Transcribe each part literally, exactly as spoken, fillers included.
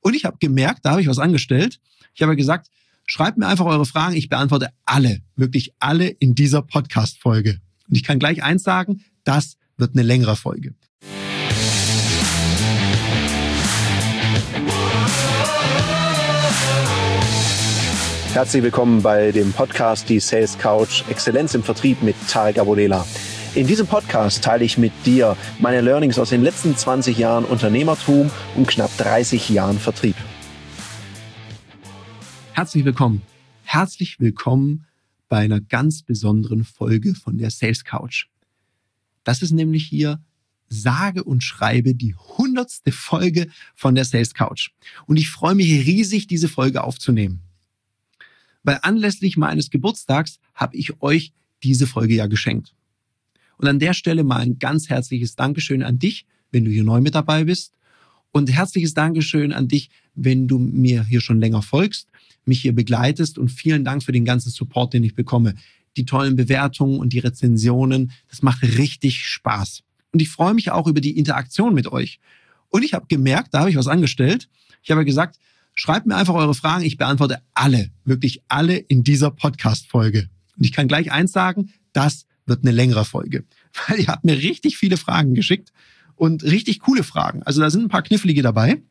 Und ich habe gemerkt, da habe ich was angestellt. Ich habe gesagt, schreibt mir einfach eure Fragen. Ich beantworte alle, wirklich alle in dieser Podcast-Folge. Und ich kann gleich eins sagen, das wird eine längere Folge. Herzlich willkommen bei dem Podcast Die Sales Couch Exzellenz im Vertrieb mit Tarek Abodela. In diesem Podcast teile ich mit dir meine Learnings aus den letzten zwanzig Jahren Unternehmertum und knapp dreißig Jahren Vertrieb. Herzlich willkommen. Herzlich willkommen bei einer ganz besonderen Folge von der Sales Couch. Das ist nämlich hier sage und schreibe die hundertste Folge von der Sales Couch. Und ich freue mich riesig, diese Folge aufzunehmen. Weil anlässlich meines Geburtstags habe ich euch diese Folge ja geschenkt. Und an der Stelle mal ein ganz herzliches Dankeschön an dich, wenn du hier neu mit dabei bist. Und herzliches Dankeschön an dich, wenn du mir hier schon länger folgst, mich hier begleitest. Und vielen Dank für den ganzen Support, den ich bekomme. Die tollen Bewertungen und die Rezensionen, das macht richtig Spaß. Und ich freue mich auch über die Interaktion mit euch. Und ich habe gemerkt, da habe ich was angestellt. Ich habe gesagt, schreibt mir einfach eure Fragen. Ich beantworte alle, wirklich alle in dieser Podcast-Folge. Und ich kann gleich eins sagen, das wird eine längere Folge. Weil ihr habt mir richtig viele Fragen geschickt und richtig coole Fragen. Also da sind ein paar knifflige dabei.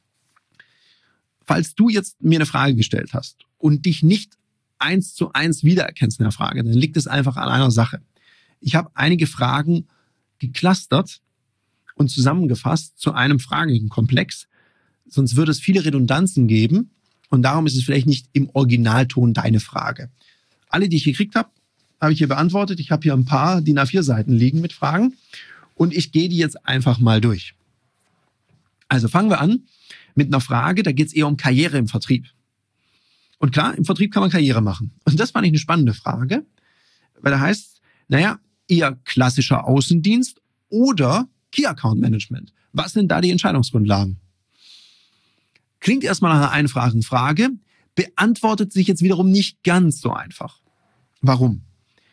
Falls du jetzt mir eine Frage gestellt hast und dich nicht eins zu eins wiedererkennst in der Frage, dann liegt es einfach an einer Sache. Ich habe einige Fragen geclustert und zusammengefasst zu einem Fragenkomplex. Sonst würde es viele Redundanzen geben und darum ist es vielleicht nicht im Originalton deine Frage. Alle, die ich gekriegt habe, habe ich hier beantwortet. Ich habe hier ein paar D I N A vier Seiten liegen mit Fragen und ich gehe die jetzt einfach mal durch. Also fangen wir an mit einer Frage, da geht es eher um Karriere im Vertrieb. Und klar, im Vertrieb kann man Karriere machen. Und das fand ich eine spannende Frage, weil da heißt, naja, eher klassischer Außendienst oder Key Account Management. Was sind da die Entscheidungsgrundlagen? Klingt erstmal nach einer einfachen Frage, beantwortet sich jetzt wiederum nicht ganz so einfach. Warum?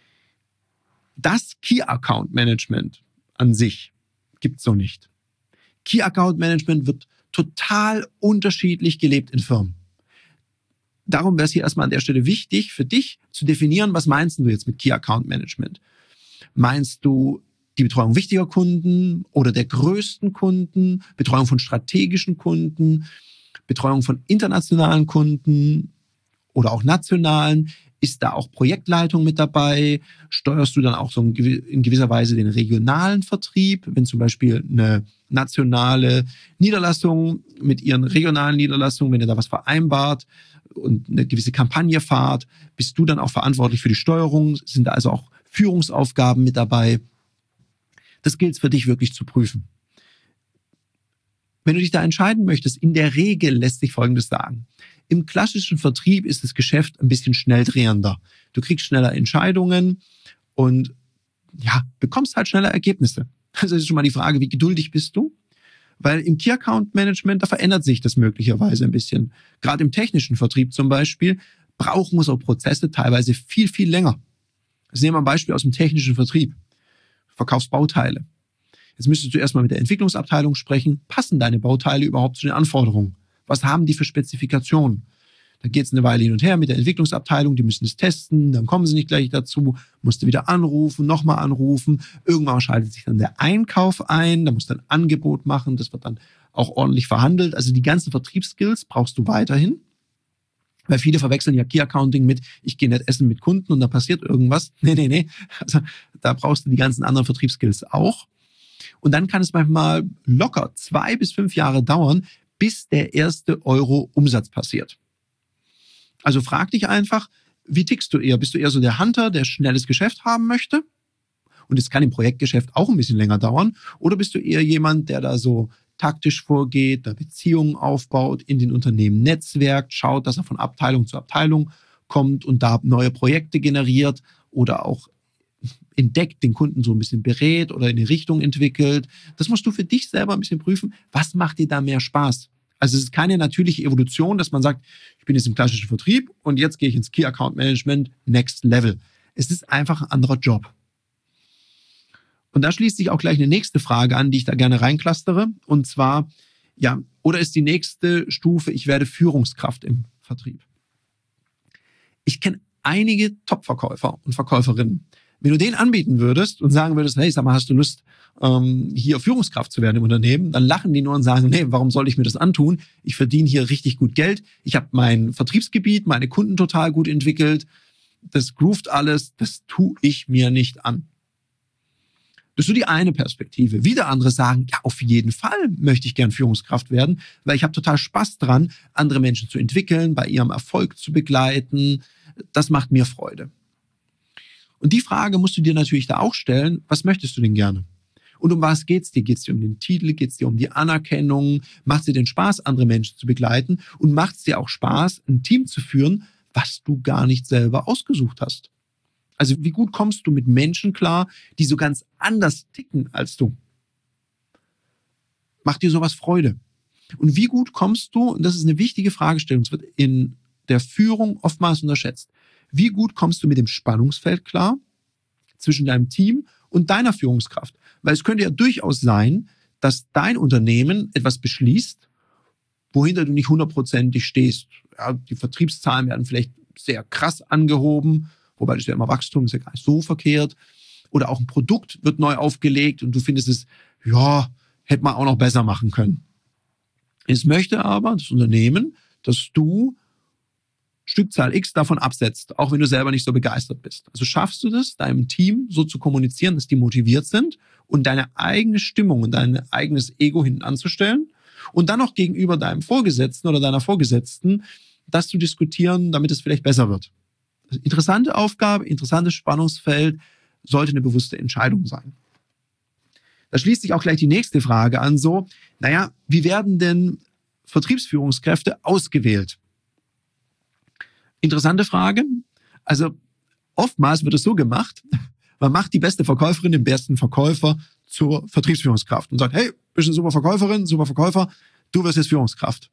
Das Key Account Management an sich gibt's so nicht. Key Account Management wird total unterschiedlich gelebt in Firmen. Darum wäre es hier erstmal an der Stelle wichtig für dich zu definieren, was meinst du jetzt mit Key Account Management? Meinst du die Betreuung wichtiger Kunden oder der größten Kunden, Betreuung von strategischen Kunden, Betreuung von internationalen Kunden oder auch nationalen? Ist da auch Projektleitung mit dabei? Steuerst du dann auch so in gewisser Weise den regionalen Vertrieb, wenn zum Beispiel eine nationale Niederlassung mit ihren regionalen Niederlassungen, wenn ihr da was vereinbart und eine gewisse Kampagne fahrt, bist du dann auch verantwortlich für die Steuerung? Sind da also auch Führungsaufgaben mit dabei? Das gilt es für dich wirklich zu prüfen. Wenn du dich da entscheiden möchtest, in der Regel lässt sich Folgendes sagen. Im klassischen Vertrieb ist das Geschäft ein bisschen schnelldrehender. Du kriegst schneller Entscheidungen und ja, bekommst halt schneller Ergebnisse. Also das ist schon mal die Frage, wie geduldig bist du? Weil im Key Account Management, da verändert sich das möglicherweise ein bisschen. Gerade im technischen Vertrieb zum Beispiel brauchen so Prozesse teilweise viel, viel länger. Also nehmen wir ein Beispiel aus dem technischen Vertrieb. Du verkaufst Bauteile. Jetzt müsstest du erstmal mit der Entwicklungsabteilung sprechen. Passen deine Bauteile überhaupt zu den Anforderungen? Was haben die für Spezifikationen? Da geht es eine Weile hin und her mit der Entwicklungsabteilung. Die müssen es testen, dann kommen sie nicht gleich dazu. Musst du wieder anrufen, nochmal anrufen. Irgendwann schaltet sich dann der Einkauf ein. Da musst du ein Angebot machen. Das wird dann auch ordentlich verhandelt. Also die ganzen Vertriebsskills brauchst du weiterhin. Weil viele verwechseln ja Key Accounting mit, ich gehe nicht essen mit Kunden und da passiert irgendwas. Nee, nee, nee. Also da brauchst du die ganzen anderen Vertriebsskills auch. Und dann kann es manchmal locker zwei bis fünf Jahre dauern, bis der erste Euro Umsatz passiert. Also frag dich einfach, wie tickst du eher? Bist du eher so der Hunter, der schnelles Geschäft haben möchte? Und es kann im Projektgeschäft auch ein bisschen länger dauern. Oder bist du eher jemand, der da so taktisch vorgeht, da Beziehungen aufbaut, in den Unternehmen netzwerkt, schaut, dass er von Abteilung zu Abteilung kommt und da neue Projekte generiert oder auch entdeckt, den Kunden so ein bisschen berät oder in eine Richtung entwickelt. Das musst du für dich selber ein bisschen prüfen. Was macht dir da mehr Spaß? Also es ist keine natürliche Evolution, dass man sagt, ich bin jetzt im klassischen Vertrieb und jetzt gehe ich ins Key Account Management, Next Level. Es ist einfach ein anderer Job. Und da schließt sich auch gleich eine nächste Frage an, die ich da gerne reinklustere. Und zwar, ja, Oder ist die nächste Stufe, ich werde Führungskraft im Vertrieb? Ich kenne einige Top-Verkäufer und Verkäuferinnen. Wenn du denen anbieten würdest und sagen würdest, hey, sag mal, hast du Lust, ähm, hier Führungskraft zu werden im Unternehmen? Dann lachen die nur und sagen, nee, warum soll ich mir das antun? Ich verdiene hier richtig gut Geld. Ich habe mein Vertriebsgebiet, meine Kunden total gut entwickelt. Das groovt alles. Das tue ich mir nicht an. Das ist so die eine Perspektive. Wieder andere sagen, ja, auf jeden Fall möchte ich gern Führungskraft werden, weil ich habe total Spaß dran, andere Menschen zu entwickeln, bei ihrem Erfolg zu begleiten. Das macht mir Freude. Und die Frage musst du dir natürlich da auch stellen, was möchtest du denn gerne? Und um was geht's dir? Geht's dir um den Titel? Geht's dir um die Anerkennung? Macht es dir den Spaß, andere Menschen zu begleiten? Und macht es dir auch Spaß, ein Team zu führen, was du gar nicht selber ausgesucht hast? Also wie gut kommst du mit Menschen klar, die so ganz anders ticken als du? Macht dir sowas Freude? Und wie gut kommst du, und das ist eine wichtige Fragestellung, es wird in der Führung oftmals unterschätzt, wie gut kommst du mit dem Spannungsfeld klar zwischen deinem Team und deiner Führungskraft? Weil es könnte ja durchaus sein, dass dein Unternehmen etwas beschließt, wohinter du nicht hundertprozentig stehst. Ja, die Vertriebszahlen werden vielleicht sehr krass angehoben, wobei das ja immer Wachstum ist ja gar nicht so verkehrt. Oder auch ein Produkt wird neu aufgelegt und du findest es, ja, hätte man auch noch besser machen können. Es möchte aber das Unternehmen, dass du Stückzahl X davon absetzt, auch wenn du selber nicht so begeistert bist. Also schaffst du das, deinem Team so zu kommunizieren, dass die motiviert sind und deine eigene Stimmung und dein eigenes Ego hinten anzustellen und dann noch gegenüber deinem Vorgesetzten oder deiner Vorgesetzten das zu diskutieren, damit es vielleicht besser wird. Interessante Aufgabe, interessantes Spannungsfeld, sollte eine bewusste Entscheidung sein. Da schließt sich auch gleich die nächste Frage an, so, naja, wie werden denn Vertriebsführungskräfte ausgewählt? Interessante Frage. Also oftmals wird es so gemacht, man macht die beste Verkäuferin, den besten Verkäufer zur Vertriebsführungskraft und sagt, hey, bist eine super Verkäuferin, super Verkäufer, du wirst jetzt Führungskraft.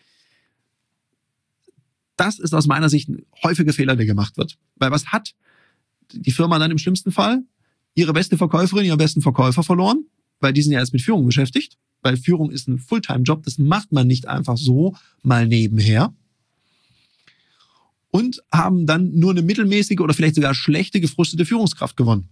Das ist aus meiner Sicht ein häufiger Fehler, der gemacht wird. Weil was hat die Firma dann im schlimmsten Fall? Ihre beste Verkäuferin, ihren besten Verkäufer verloren, weil die sind ja erst mit Führung beschäftigt. Weil Führung ist ein Fulltime-Job, das macht man nicht einfach so mal nebenher. Und haben dann nur eine mittelmäßige oder vielleicht sogar schlechte, gefrustete Führungskraft gewonnen.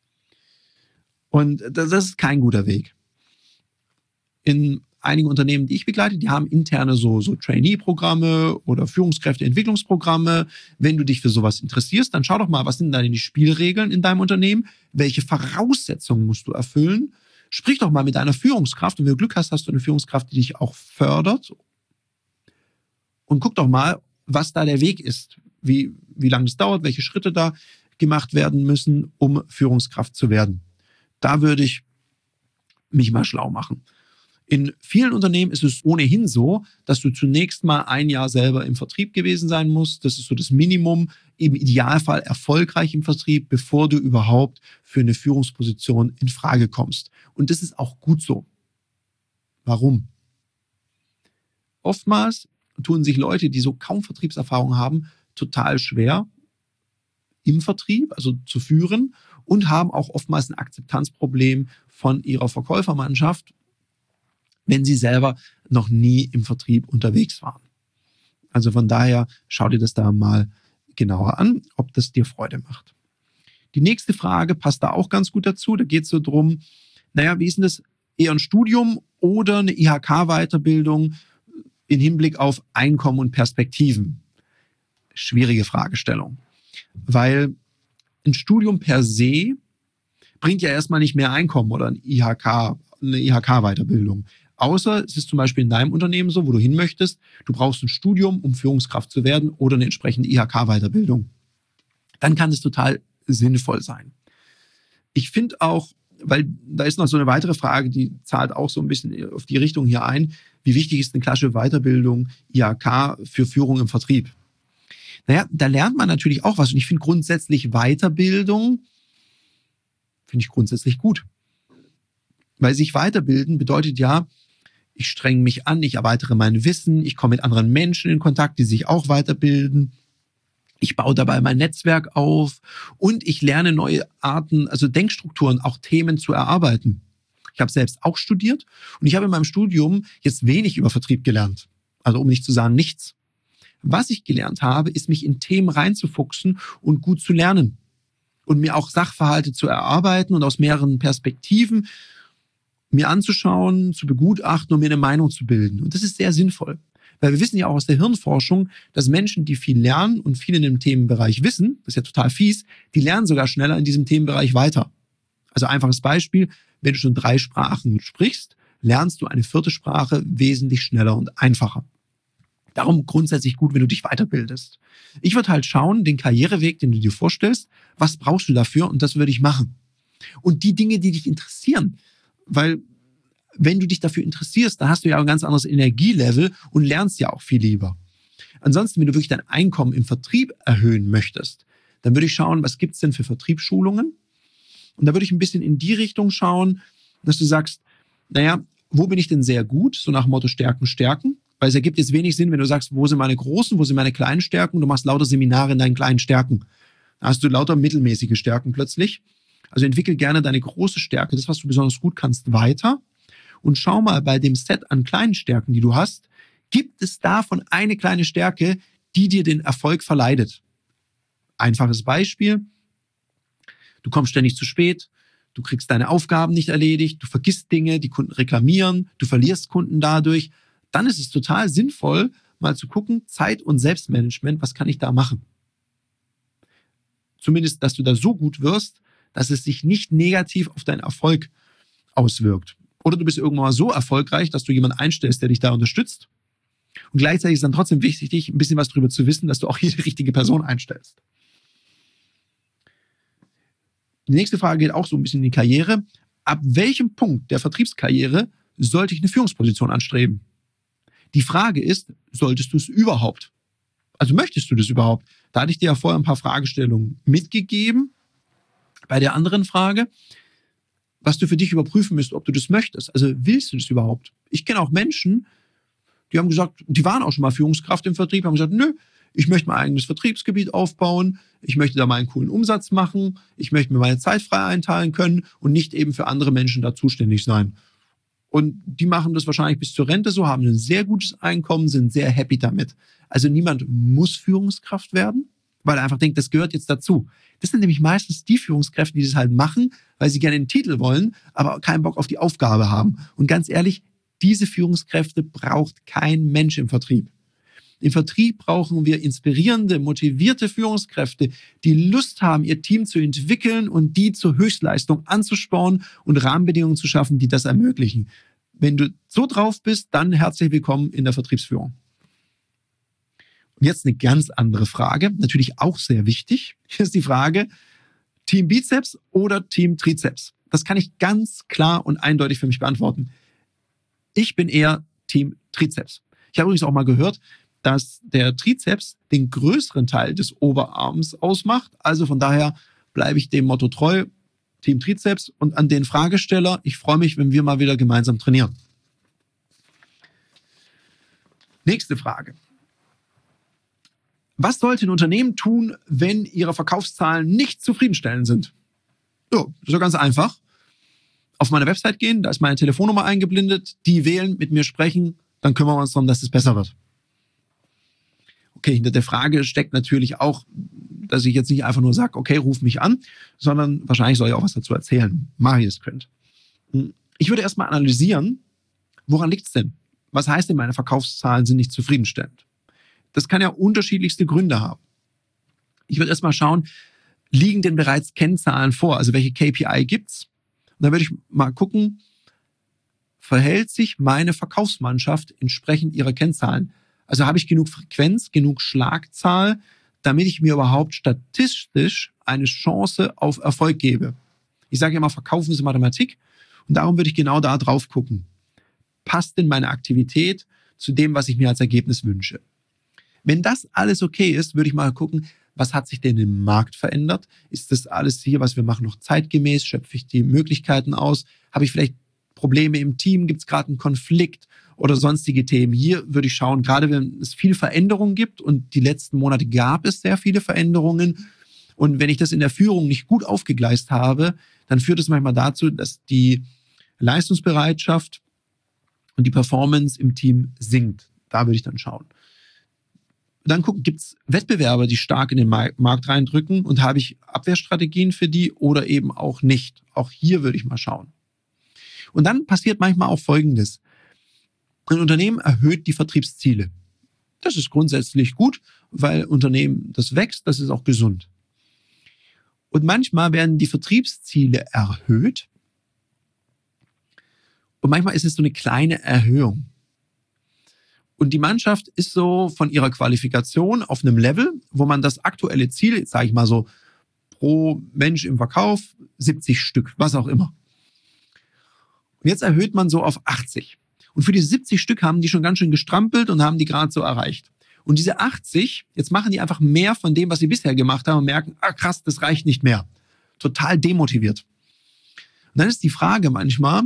Und das ist kein guter Weg. In einigen Unternehmen, die ich begleite, die haben interne so, so Trainee-Programme oder Führungskräfte-Entwicklungsprogramme. Wenn du dich für sowas interessierst, dann schau doch mal, was sind da die Spielregeln in deinem Unternehmen? Welche Voraussetzungen musst du erfüllen? Sprich doch mal mit deiner Führungskraft und wenn du Glück hast, hast du eine Führungskraft, die dich auch fördert. Und guck doch mal, was da der Weg ist, wie, wie lange es dauert, welche Schritte da gemacht werden müssen, um Führungskraft zu werden. Da würde ich mich mal schlau machen. In vielen Unternehmen ist es ohnehin so, dass du zunächst mal ein Jahr selber im Vertrieb gewesen sein musst. Das ist so das Minimum, im Idealfall erfolgreich im Vertrieb, bevor du überhaupt für eine Führungsposition in Frage kommst. Und das ist auch gut so. Warum? Oftmals tun sich Leute, die so kaum Vertriebserfahrung haben, total schwer im Vertrieb, also zu führen und haben auch oftmals ein Akzeptanzproblem von ihrer Verkäufermannschaft, wenn sie selber noch nie im Vertrieb unterwegs waren. Also von daher schau dir das da mal genauer an, ob das dir Freude macht. Die nächste Frage passt da auch ganz gut dazu. Da geht es so drum, naja, wie ist denn das, eher ein Studium oder eine I H K-Weiterbildung in Hinblick auf Einkommen und Perspektiven? Schwierige Fragestellung. Weil ein Studium per se bringt ja erstmal nicht mehr Einkommen oder ein I H K, eine I H K-Weiterbildung. Außer es ist zum Beispiel in deinem Unternehmen so, wo du hin möchtest, du brauchst ein Studium, um Führungskraft zu werden oder eine entsprechende I H K-Weiterbildung. Dann kann es total sinnvoll sein. Ich finde auch, weil da ist noch so eine weitere Frage, die zahlt auch so ein bisschen auf die Richtung hier ein, wie wichtig ist eine klassische Weiterbildung I H K für Führung im Vertrieb? Naja, da lernt man natürlich auch was und ich finde grundsätzlich Weiterbildung, finde ich grundsätzlich gut. Weil sich weiterbilden bedeutet ja, ich strenge mich an, ich erweitere mein Wissen, ich komme mit anderen Menschen in Kontakt, die sich auch weiterbilden. Ich baue dabei mein Netzwerk auf und ich lerne neue Arten, also Denkstrukturen, auch Themen zu erarbeiten. Ich habe selbst auch studiert und ich habe in meinem Studium jetzt wenig über Vertrieb gelernt. Also um nicht zu sagen, nichts. Was ich gelernt habe, ist, mich in Themen reinzufuchsen und gut zu lernen. Und mir auch Sachverhalte zu erarbeiten und aus mehreren Perspektiven mir anzuschauen, zu begutachten und mir eine Meinung zu bilden. Und das ist sehr sinnvoll. Weil wir wissen ja auch aus der Hirnforschung, dass Menschen, die viel lernen und viel in dem Themenbereich wissen, das ist ja total fies, die lernen sogar schneller in diesem Themenbereich weiter. Also einfaches Beispiel, wenn du schon drei Sprachen sprichst, lernst du eine vierte Sprache wesentlich schneller und einfacher. Darum grundsätzlich gut, wenn du dich weiterbildest. Ich würde halt schauen, den Karriereweg, den du dir vorstellst, was brauchst du dafür und das würde ich machen. Und die Dinge, die dich interessieren, weil wenn du dich dafür interessierst, dann hast du ja ein ganz anderes Energielevel und lernst ja auch viel lieber. Ansonsten, wenn du wirklich dein Einkommen im Vertrieb erhöhen möchtest, dann würde ich schauen, was gibt's denn für Vertriebsschulungen? Und da würde ich ein bisschen in die Richtung schauen, dass du sagst, naja, wo bin ich denn sehr gut? So nach dem Motto Stärken, Stärken. Weil es ergibt jetzt wenig Sinn, wenn du sagst, wo sind meine großen, wo sind meine kleinen Stärken? Du machst lauter Seminare in deinen kleinen Stärken. Da hast du lauter mittelmäßige Stärken plötzlich. Also entwickel gerne deine große Stärke, das, was du besonders gut kannst, weiter. Und schau mal bei dem Set an kleinen Stärken, die du hast, gibt es davon eine kleine Stärke, die dir den Erfolg verleidet. Einfaches Beispiel. Du kommst ständig zu spät. Du kriegst deine Aufgaben nicht erledigt. Du vergisst Dinge, die Kunden reklamieren. Du verlierst Kunden dadurch. Dann ist es total sinnvoll, mal zu gucken, Zeit- und Selbstmanagement, was kann ich da machen? Zumindest, dass du da so gut wirst, dass es sich nicht negativ auf deinen Erfolg auswirkt. Oder du bist irgendwann mal so erfolgreich, dass du jemanden einstellst, der dich da unterstützt. Und gleichzeitig ist dann trotzdem wichtig, ein bisschen was darüber zu wissen, dass du auch hier die richtige Person einstellst. Die nächste Frage geht auch so ein bisschen in die Karriere. Ab welchem Punkt der Vertriebskarriere sollte ich eine Führungsposition anstreben? Die Frage ist, solltest du es überhaupt? Also möchtest du das überhaupt? Da hatte ich dir ja vorher ein paar Fragestellungen mitgegeben. Bei der anderen Frage, was du für dich überprüfen müsst, ob du das möchtest. Also willst du das überhaupt? Ich kenne auch Menschen, die haben gesagt, die waren auch schon mal Führungskraft im Vertrieb, haben gesagt, nö, ich möchte mein eigenes Vertriebsgebiet aufbauen, ich möchte da mal einen coolen Umsatz machen, ich möchte mir meine Zeit frei einteilen können und nicht eben für andere Menschen da zuständig sein. Und die machen das wahrscheinlich bis zur Rente so, haben ein sehr gutes Einkommen, sind sehr happy damit. Also niemand muss Führungskraft werden, weil er einfach denkt, das gehört jetzt dazu. Das sind nämlich meistens die Führungskräfte, die das halt machen, weil sie gerne den Titel wollen, aber keinen Bock auf die Aufgabe haben. Und ganz ehrlich, diese Führungskräfte braucht kein Mensch im Vertrieb. Im Vertrieb brauchen wir inspirierende, motivierte Führungskräfte, die Lust haben, ihr Team zu entwickeln und die zur Höchstleistung anzuspornen und Rahmenbedingungen zu schaffen, die das ermöglichen. Wenn du so drauf bist, dann herzlich willkommen in der Vertriebsführung. Und jetzt eine ganz andere Frage, natürlich auch sehr wichtig. Hier ist die Frage, Team Bizeps oder Team Trizeps? Das kann ich ganz klar und eindeutig für mich beantworten. Ich bin eher Team Trizeps. Ich habe übrigens auch mal gehört, dass der Trizeps den größeren Teil des Oberarms ausmacht. Also von daher bleibe ich dem Motto treu, Team Trizeps. Und an den Fragesteller, ich freue mich, wenn wir mal wieder gemeinsam trainieren. Nächste Frage. Was sollte ein Unternehmen tun, wenn ihre Verkaufszahlen nicht zufriedenstellend sind? Ja, das ist ja ganz einfach. Auf meine Website gehen, da ist meine Telefonnummer eingeblendet, die wählen, mit mir sprechen, dann kümmern wir uns darum, dass es besser wird. Okay, hinter der Frage steckt natürlich auch, dass ich jetzt nicht einfach nur sage, okay, ruf mich an, sondern wahrscheinlich soll ich auch was dazu erzählen. Mache ich das könnt. Ich würde erstmal analysieren, woran liegt es denn? Was heißt denn, meine Verkaufszahlen sind nicht zufriedenstellend? Das kann ja unterschiedlichste Gründe haben. Ich würde erstmal schauen, liegen denn bereits Kennzahlen vor? Also welche K P I gibt's? Und dann würde ich mal gucken, verhält sich meine Verkaufsmannschaft entsprechend ihrer Kennzahlen? Also habe ich genug Frequenz, genug Schlagzahl, damit ich mir überhaupt statistisch eine Chance auf Erfolg gebe. Ich sage immer, Verkaufen ist Mathematik und darum würde ich genau da drauf gucken. Passt denn meine Aktivität zu dem, was ich mir als Ergebnis wünsche? Wenn das alles okay ist, würde ich mal gucken, was hat sich denn im Markt verändert? Ist das alles hier, was wir machen, noch zeitgemäß? Schöpfe ich die Möglichkeiten aus? Habe ich vielleicht Probleme im Team? Gibt es gerade einen Konflikt oder sonstige Themen? Hier würde ich schauen, gerade wenn es viel Veränderungen gibt und die letzten Monate gab es sehr viele Veränderungen und wenn ich das in der Führung nicht gut aufgegleist habe, dann führt es manchmal dazu, dass die Leistungsbereitschaft und die Performance im Team sinkt. Da würde ich dann schauen. Dann gucken, gibt es Wettbewerber, die stark in den Markt reindrücken und habe ich Abwehrstrategien für die oder eben auch nicht. Auch hier würde ich mal schauen. Und dann passiert manchmal auch Folgendes. Ein Unternehmen erhöht die Vertriebsziele. Das ist grundsätzlich gut, weil Unternehmen, das wächst, das ist auch gesund. Und manchmal werden die Vertriebsziele erhöht und manchmal ist es so eine kleine Erhöhung. Und die Mannschaft ist so von ihrer Qualifikation auf einem Level, wo man das aktuelle Ziel, sage ich mal so, pro Mensch im Verkauf, siebzig Stück, was auch immer. Und jetzt erhöht man so auf achtzig. Und für diese siebzig Stück haben die schon ganz schön gestrampelt und haben die gerade so erreicht. Und diese achtzig, jetzt machen die einfach mehr von dem, was sie bisher gemacht haben und merken, ah krass, das reicht nicht mehr. Total demotiviert. Und dann ist die Frage manchmal,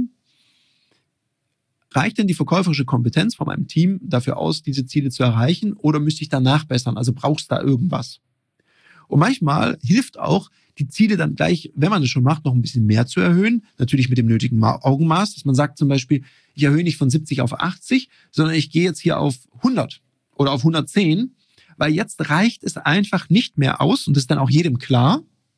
reicht denn die verkäuferische Kompetenz von meinem Team dafür aus, diese Ziele zu erreichen oder müsste ich danach bessern? Also brauchst du da irgendwas? Und manchmal hilft auch, die Ziele dann gleich, wenn man das schon macht, noch ein bisschen mehr zu erhöhen. Natürlich mit dem nötigen Augenmaß, dass man sagt zum Beispiel, ich erhöhe nicht von siebzig auf achtzig, sondern ich gehe jetzt hier auf hundert oder auf hundertzehn, weil jetzt reicht es einfach nicht mehr aus und das ist dann auch jedem klar,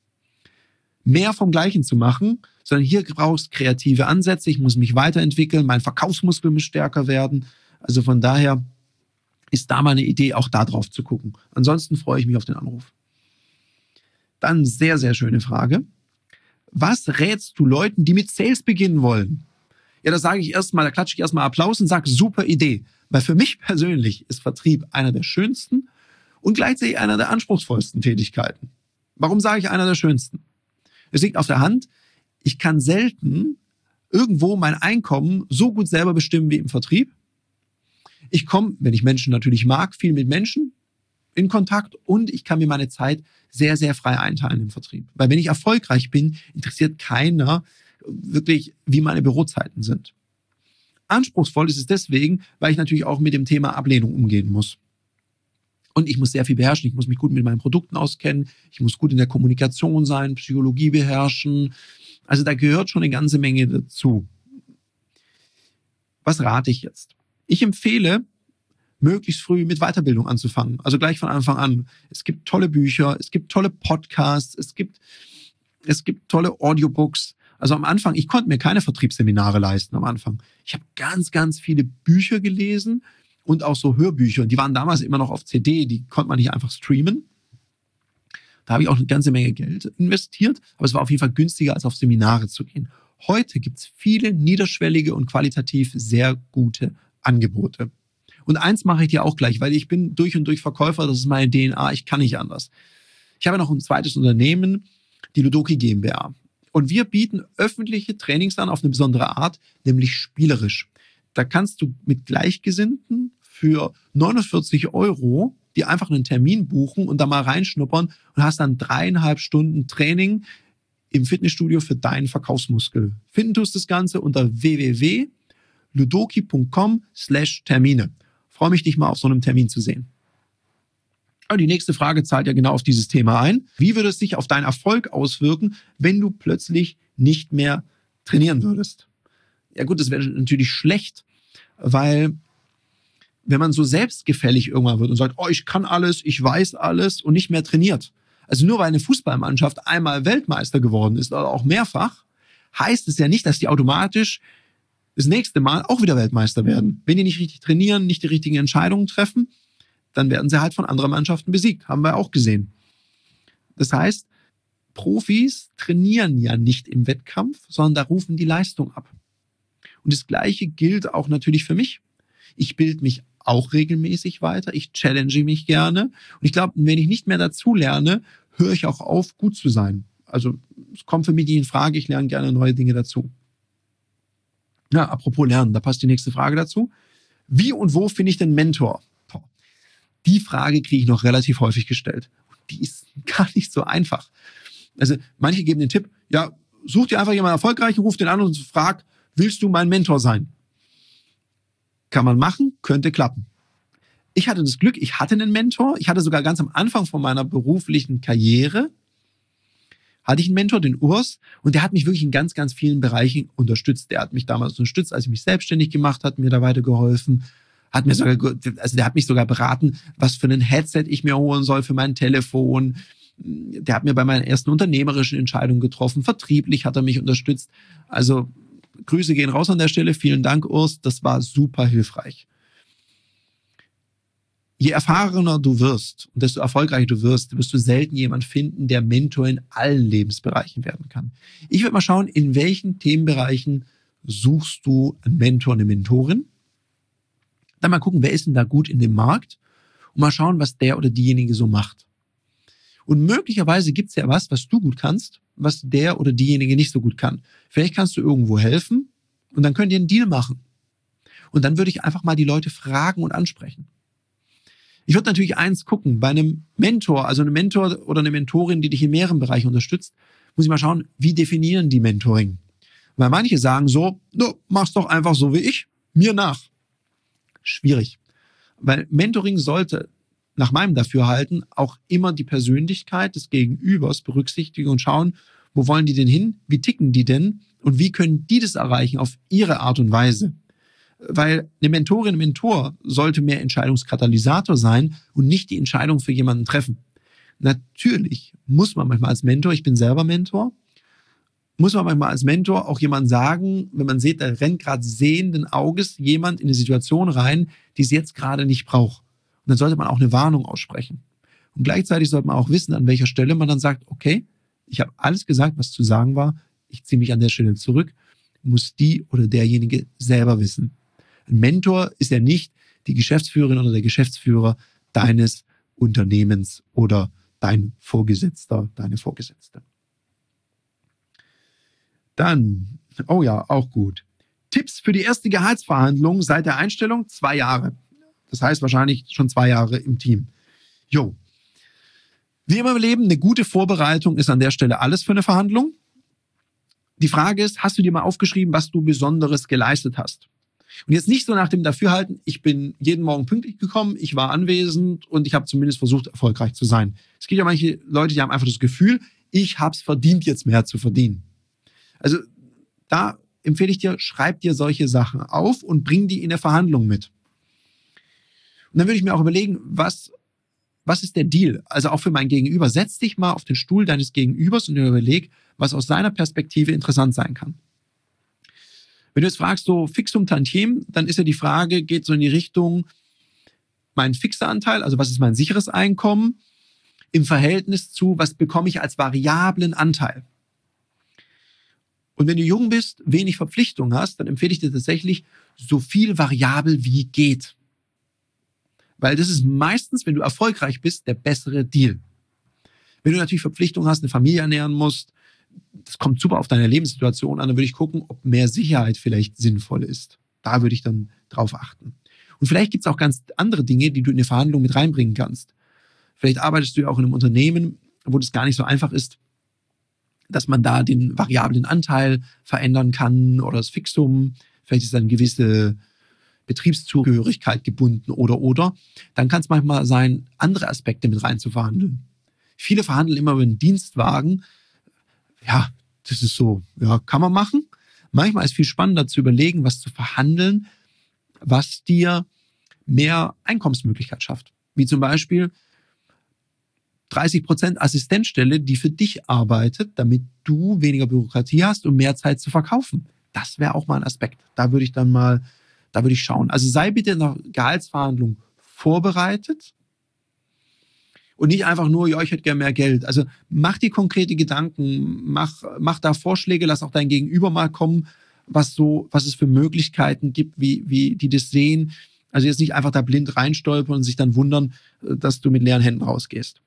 mehr vom Gleichen zu machen, sondern hier brauchst du kreative Ansätze, ich muss mich weiterentwickeln, mein Verkaufsmuskel muss stärker werden. Also von daher ist da mal eine Idee, auch da drauf zu gucken. Ansonsten freue ich mich auf den Anruf. Dann sehr, sehr schöne Frage. Was rätst du Leuten, die mit Sales beginnen wollen? Ja, da sage ich erstmal, da klatsche ich erstmal Applaus und sage, super Idee. Weil für mich persönlich ist Vertrieb einer der schönsten und gleichzeitig einer der anspruchsvollsten Tätigkeiten. Warum sage ich einer der schönsten? Es liegt auf der Hand, ich kann selten irgendwo mein Einkommen so gut selber bestimmen wie im Vertrieb. Ich komme, wenn ich Menschen natürlich mag, viel mit Menschen in Kontakt und ich kann mir meine Zeit sehr, sehr frei einteilen im Vertrieb. Weil wenn ich erfolgreich bin, interessiert keiner wirklich, wie meine Bürozeiten sind. Anspruchsvoll ist es deswegen, weil ich natürlich auch mit dem Thema Ablehnung umgehen muss. Und ich muss sehr viel beherrschen. Ich muss mich gut mit meinen Produkten auskennen. Ich muss gut in der Kommunikation sein, Psychologie beherrschen. Also da gehört schon eine ganze Menge dazu. Was rate ich jetzt? Ich empfehle, möglichst früh mit Weiterbildung anzufangen. Also gleich von Anfang an. Es gibt tolle Bücher, es gibt tolle Podcasts, es gibt, es gibt tolle Audiobooks. Also am Anfang, ich konnte mir keine Vertriebsseminare leisten am Anfang. Ich habe ganz, ganz viele Bücher gelesen und auch so Hörbücher. Und die waren damals immer noch auf C D, die konnte man nicht einfach streamen. Da habe ich auch eine ganze Menge Geld investiert, aber es war auf jeden Fall günstiger, als auf Seminare zu gehen. Heute gibt es viele niederschwellige und qualitativ sehr gute Angebote. Und eins mache ich dir auch gleich, weil ich bin durch und durch Verkäufer, das ist meine D N A, ich kann nicht anders. Ich habe noch ein zweites Unternehmen, die Ludoki GmbH. Und wir bieten öffentliche Trainings an auf eine besondere Art, nämlich spielerisch. Da kannst du mit Gleichgesinnten für neunundvierzig Euro die einfach einen Termin buchen und da mal reinschnuppern und hast dann dreieinhalb Stunden Training im Fitnessstudio für deinen Verkaufsmuskel. Finden tust das Ganze unter w w w punkt ludoki punkt com slash Termine. Freue mich, dich mal auf so einem Termin zu sehen. Aber die nächste Frage zahlt ja genau auf dieses Thema ein. Wie würde es sich auf deinen Erfolg auswirken, wenn du plötzlich nicht mehr trainieren würdest? Ja gut, das wäre natürlich schlecht, weil wenn man so selbstgefällig irgendwann wird und sagt, oh, ich kann alles, ich weiß alles und nicht mehr trainiert. Also nur weil eine Fußballmannschaft einmal Weltmeister geworden ist oder auch mehrfach, heißt es ja nicht, dass die automatisch das nächste Mal auch wieder Weltmeister werden. Wenn die nicht richtig trainieren, nicht die richtigen Entscheidungen treffen, dann werden sie halt von anderen Mannschaften besiegt. Haben wir auch gesehen. Das heißt, Profis trainieren ja nicht im Wettkampf, sondern da rufen die Leistung ab. Und das Gleiche gilt auch natürlich für mich. Ich bilde mich auch regelmäßig weiter. Ich challenge mich gerne. Und ich glaube, wenn ich nicht mehr dazu lerne, höre ich auch auf, gut zu sein. Also es kommt für mich nie in Frage. Ich lerne gerne neue Dinge dazu. Ja, apropos Lernen, da passt die nächste Frage dazu. Wie und wo finde ich den Mentor? Die Frage kriege ich noch relativ häufig gestellt. Die ist gar nicht so einfach. Also manche geben den Tipp, ja, such dir einfach jemanden Erfolgreichen, ruf den an und frag, willst du mein Mentor sein? Kann man machen, könnte klappen. Ich hatte das Glück, ich hatte einen Mentor. Ich hatte sogar ganz am Anfang von meiner beruflichen Karriere, hatte ich einen Mentor, den Urs, und der hat mich wirklich in ganz, ganz vielen Bereichen unterstützt. Der hat mich damals unterstützt, als ich mich selbstständig gemacht habe, mir da weitergeholfen. Hat mir sogar, also der hat mich sogar beraten, was für ein Headset ich mir holen soll für mein Telefon. Der hat mir bei meinen ersten unternehmerischen Entscheidungen getroffen. Vertrieblich hat er mich unterstützt. Also Grüße gehen raus an der Stelle. Vielen Dank, Urs. Das war super hilfreich. Je erfahrener du wirst und desto erfolgreicher du wirst, wirst du selten jemanden finden, der Mentor in allen Lebensbereichen werden kann. Ich würde mal schauen, in welchen Themenbereichen suchst du einen Mentor, eine Mentorin. Dann mal gucken, wer ist denn da gut in dem Markt und mal schauen, was der oder diejenige so macht. Und möglicherweise gibt es ja was, was du gut kannst, was der oder diejenige nicht so gut kann. Vielleicht kannst du irgendwo helfen und dann könnt ihr einen Deal machen. Und dann würde ich einfach mal die Leute fragen und ansprechen. Ich würde natürlich eins gucken, bei einem Mentor, also einem Mentor oder eine Mentorin, die dich in mehreren Bereichen unterstützt, muss ich mal schauen, wie definieren die Mentoring? Weil manche sagen so, du machst doch einfach so wie ich, mir nach. Schwierig. Weil Mentoring sollte nach meinem Dafürhalten auch immer die Persönlichkeit des Gegenübers berücksichtigen und schauen, wo wollen die denn hin, wie ticken die denn und wie können die das erreichen auf ihre Art und Weise. Weil eine Mentorin, ein Mentor sollte mehr Entscheidungskatalysator sein und nicht die Entscheidung für jemanden treffen. Natürlich muss man manchmal als Mentor, ich bin selber Mentor, muss man manchmal als Mentor auch jemand sagen, wenn man sieht, da rennt gerade sehenden Auges jemand in eine Situation rein, die es jetzt gerade nicht braucht. Und dann sollte man auch eine Warnung aussprechen. Und gleichzeitig sollte man auch wissen, an welcher Stelle man dann sagt, okay, ich habe alles gesagt, was zu sagen war, ich ziehe mich an der Stelle zurück, muss die oder derjenige selber wissen. Ein Mentor ist ja nicht die Geschäftsführerin oder der Geschäftsführer deines Unternehmens oder dein Vorgesetzter, deine Vorgesetzte. Dann, oh ja, auch gut. Tipps für die erste Gehaltsverhandlung seit der Einstellung, zwei Jahre. Das heißt wahrscheinlich schon zwei Jahre im Team. Jo. Wie immer im Leben, eine gute Vorbereitung ist an der Stelle alles für eine Verhandlung. Die Frage ist, hast du dir mal aufgeschrieben, was du Besonderes geleistet hast? Und jetzt nicht so nach dem Dafürhalten, ich bin jeden Morgen pünktlich gekommen, ich war anwesend und ich habe zumindest versucht, erfolgreich zu sein. Es gibt ja manche Leute, die haben einfach das Gefühl, ich habe es verdient, jetzt mehr zu verdienen. Also da empfehle ich dir, schreib dir solche Sachen auf und bring die in der Verhandlung mit. Und dann würde ich mir auch überlegen, was, was ist der Deal? Also auch für mein Gegenüber. Setz dich mal auf den Stuhl deines Gegenübers und überleg, was aus seiner Perspektive interessant sein kann. Wenn du jetzt fragst, so Fixum Tantiem, dann ist ja die Frage, geht so in die Richtung, mein fixer Anteil, also was ist mein sicheres Einkommen, im Verhältnis zu, was bekomme ich als variablen Anteil. Und wenn du jung bist, wenig Verpflichtung hast, dann empfehle ich dir tatsächlich so viel variabel wie geht. Weil das ist meistens, wenn du erfolgreich bist, der bessere Deal. Wenn du natürlich Verpflichtungen hast, eine Familie ernähren musst, das kommt super auf deine Lebenssituation an, dann würde ich gucken, ob mehr Sicherheit vielleicht sinnvoll ist. Da würde ich dann drauf achten. Und vielleicht gibt es auch ganz andere Dinge, die du in eine Verhandlung mit reinbringen kannst. Vielleicht arbeitest du ja auch in einem Unternehmen, wo das gar nicht so einfach ist, dass man da den variablen Anteil verändern kann oder das Fixum. Vielleicht ist dann eine gewisse Betriebszugehörigkeit gebunden oder, oder. Dann kann es manchmal sein, andere Aspekte mit rein zu verhandeln. Viele verhandeln immer über einen Dienstwagen. Ja, das ist so, ja, kann man machen. Manchmal ist es viel spannender zu überlegen, was zu verhandeln, was dir mehr Einkommensmöglichkeit schafft. Wie zum Beispiel dreißig Prozent Assistenzstelle, die für dich arbeitet, damit du weniger Bürokratie hast und mehr Zeit zu verkaufen. Das wäre auch mal ein Aspekt. Da würde ich dann mal, da würde ich schauen. Also sei bitte in der Gehaltsverhandlung vorbereitet und nicht einfach nur, ja, ich hätte gerne mehr Geld. Also mach dir konkrete Gedanken, mach, mach da Vorschläge, lass auch dein Gegenüber mal kommen, was so, was es für Möglichkeiten gibt, wie, wie die das sehen. Also jetzt nicht einfach da blind reinstolpern und sich dann wundern, dass du mit leeren Händen rausgehst.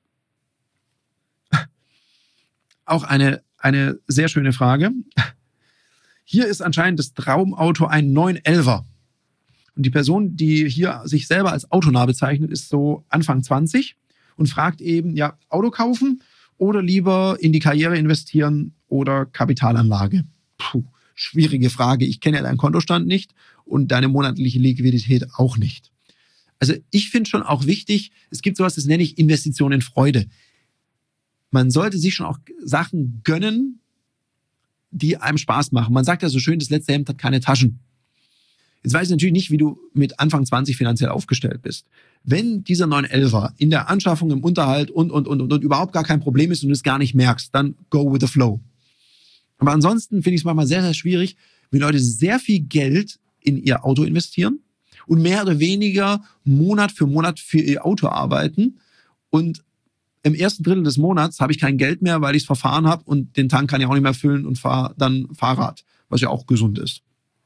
Auch eine, eine sehr schöne Frage. Hier ist anscheinend das Traumauto ein neun elfer. Und die Person, die hier sich selber als autonah bezeichnet, ist so Anfang zwanzig und fragt eben, ja, Auto kaufen oder lieber in die Karriere investieren oder Kapitalanlage? Puh, schwierige Frage. Ich kenne ja deinen Kontostand nicht und deine monatliche Liquidität auch nicht. Also ich finde schon auch wichtig, es gibt sowas, das nenne ich Investition in Freude. Man sollte sich schon auch Sachen gönnen, die einem Spaß machen. Man sagt ja so schön, das letzte Hemd hat keine Taschen. Jetzt weiß ich natürlich nicht, wie du mit Anfang zwanzig finanziell aufgestellt bist. Wenn dieser neun elfer in der Anschaffung, im Unterhalt und, und, und, und, und überhaupt gar kein Problem ist und du es gar nicht merkst, dann go with the flow. Aber ansonsten finde ich es manchmal sehr, sehr schwierig, wenn Leute sehr viel Geld in ihr Auto investieren und mehr oder weniger Monat für Monat für ihr Auto arbeiten und im ersten Drittel des Monats habe ich kein Geld mehr, weil ich es verfahren habe und den Tank kann ich auch nicht mehr füllen und fahre dann Fahrrad, was ja auch gesund ist.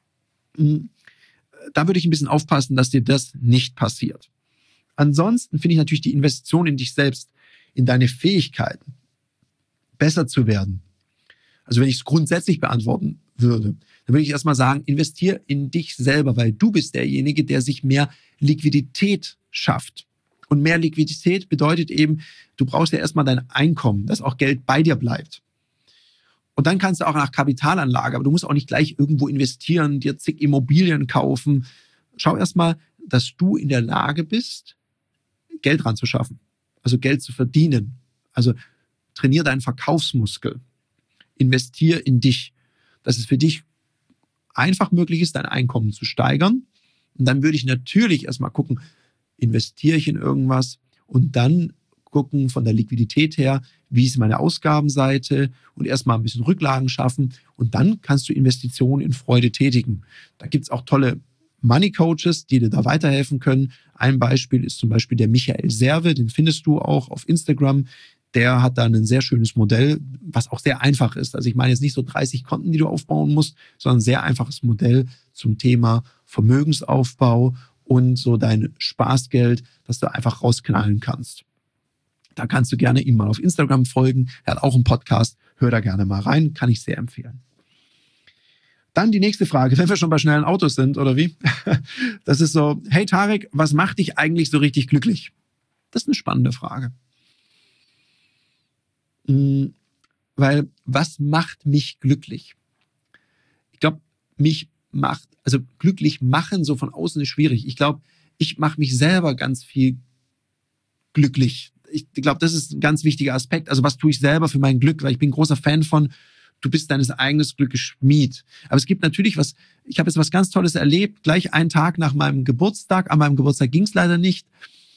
Da würde ich ein bisschen aufpassen, dass dir das nicht passiert. Ansonsten finde ich natürlich die Investition in dich selbst, in deine Fähigkeiten, besser zu werden. Also wenn ich es grundsätzlich beantworten würde, dann würde ich erstmal sagen, investier in dich selber, weil du bist derjenige, der sich mehr Liquidität schafft. Und mehr Liquidität bedeutet eben, du brauchst ja erstmal dein Einkommen, dass auch Geld bei dir bleibt. Und dann kannst du auch nach Kapitalanlage, aber du musst auch nicht gleich irgendwo investieren, dir zig Immobilien kaufen. Schau erstmal, dass du in der Lage bist, Geld ranzuschaffen, also Geld zu verdienen. Also trainier deinen Verkaufsmuskel, investier in dich, dass es für dich einfach möglich ist, dein Einkommen zu steigern. Und dann würde ich natürlich erstmal gucken, investiere ich in irgendwas und dann gucken von der Liquidität her, wie ist meine Ausgabenseite und erstmal ein bisschen Rücklagen schaffen und dann kannst du Investitionen in Freude tätigen. Da gibt es auch tolle Money Coaches, die dir da weiterhelfen können. Ein Beispiel ist zum Beispiel der Michael Serve, den findest du auch auf Instagram. Der hat da ein sehr schönes Modell, was auch sehr einfach ist. Also ich meine jetzt nicht so dreißig Konten, die du aufbauen musst, sondern ein sehr einfaches Modell zum Thema Vermögensaufbau und so dein Spaßgeld, das du einfach rausknallen kannst. Da kannst du gerne ihm mal auf Instagram folgen. Er hat auch einen Podcast. Hör da gerne mal rein. Kann ich sehr empfehlen. Dann die nächste Frage, wenn wir schon bei schnellen Autos sind, oder wie? Das ist so, hey Tarek, was macht dich eigentlich so richtig glücklich? Das ist eine spannende Frage. Weil, was macht mich glücklich? Ich glaube, mich macht, also glücklich machen so von außen ist schwierig. Ich glaube, ich mache mich selber ganz viel glücklich. Ich glaube, das ist ein ganz wichtiger Aspekt. Also was tue ich selber für mein Glück? Weil ich bin ein großer Fan von, du bist deines eigenen Glückes Schmied. Aber es gibt natürlich was, ich habe jetzt was ganz Tolles erlebt, gleich einen Tag nach meinem Geburtstag. An meinem Geburtstag ging es leider nicht.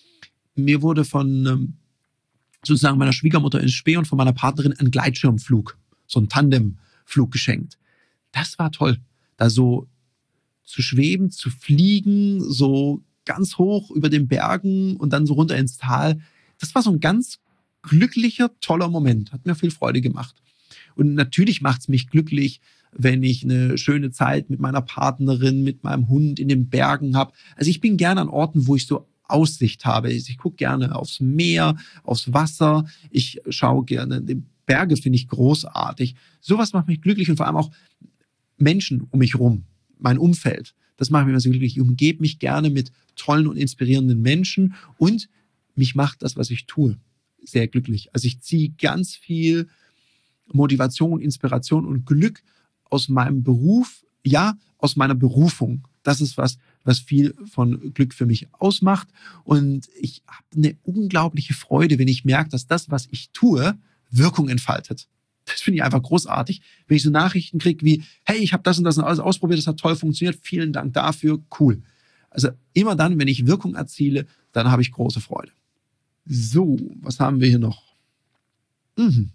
Mir wurde von sozusagen meiner Schwiegermutter in Spee und von meiner Partnerin ein Gleitschirmflug, so ein Tandemflug geschenkt. Das war toll, da so zu schweben, zu fliegen, so ganz hoch über den Bergen und dann so runter ins Tal. Das war so ein ganz glücklicher, toller Moment. Hat mir viel Freude gemacht. Und natürlich macht es mich glücklich, wenn ich eine schöne Zeit mit meiner Partnerin, mit meinem Hund in den Bergen habe. Also ich bin gerne an Orten, wo ich so Aussicht habe. Ich gucke gerne aufs Meer, aufs Wasser. Ich schaue gerne, die Berge finde ich großartig. Sowas macht mich glücklich und vor allem auch Menschen um mich rum, mein Umfeld. Das macht mich immer so glücklich. Ich umgebe mich gerne mit tollen und inspirierenden Menschen und mich macht das, was ich tue, sehr glücklich. Also ich ziehe ganz viel Motivation, Inspiration und Glück aus meinem Beruf, ja, aus meiner Berufung. Das ist was, was viel von Glück für mich ausmacht. Und ich habe eine unglaubliche Freude, wenn ich merke, dass das, was ich tue, Wirkung entfaltet. Das finde ich einfach großartig. Wenn ich so Nachrichten kriege wie, hey, ich habe das und das und alles ausprobiert, das hat toll funktioniert, vielen Dank dafür, cool. Also immer dann, wenn ich Wirkung erziele, dann habe ich große Freude. So, was haben wir hier noch? Mhm.